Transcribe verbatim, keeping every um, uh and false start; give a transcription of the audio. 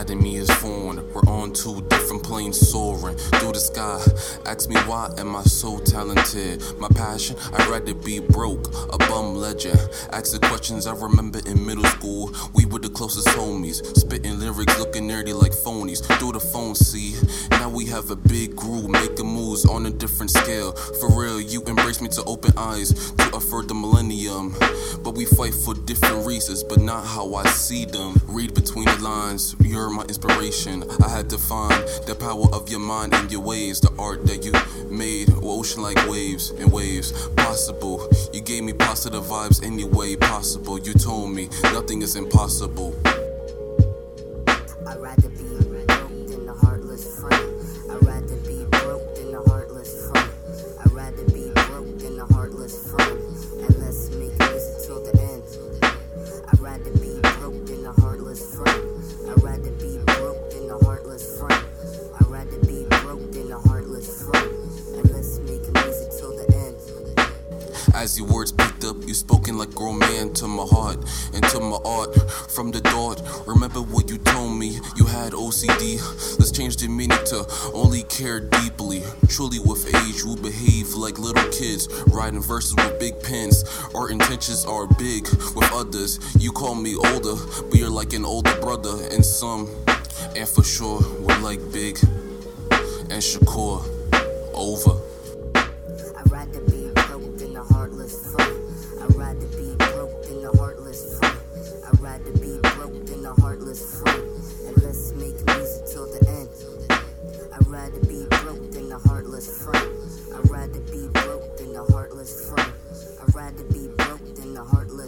anatomy is foreign. We're on two different planes soaring through the sky. Ask me why am I so talented? My passion, I'd rather be broke, a bum legend. Ask the questions I remember in middle school. We were the closest homies, spitting lyrics, looking nerdy like phonies. Through the phone, see, now we have a big group, making moves on a different scale. For real, you embrace me to open eyes, to afford the millennium. But we fight for different reasons, but not how I see them. Read between the lines, you're my inspiration. I had to find the power of your mind and your ways. The art that you made, ocean like waves and waves. Possible, you gave me positive vibes any way possible. You told me nothing is impossible. I'd rather be broke than a heartless friend. I'd rather be broke than a heartless friend. I'd rather be broke than a heartless friend. And let's make music till the end. I'd rather be broke than a heartless friend. I'd rather be broke than a heartless friend. I'd rather be broke than a heartless friend. And let's make music till the end. As your words picked up, you spoken like grown man to my heart and to my art. From the dart, remember what you told me, you had O C D. Let's change the meaning to only care deeply. Truly with age, we behave like little kids, writing verses with big pens. Our intentions are big with others. You call me older, but you're like an older brother in some. And for sure, we're like Big and Shakur. Over. I'd rather be broke than a heartless friend. I'd rather be broke than a heartless friend. I'd rather be broke than a heartless friend. And let's make music till the end. I'd rather be broke than a heartless friend. I'd rather be broke than a heartless friend. I'd rather be broke than a heartless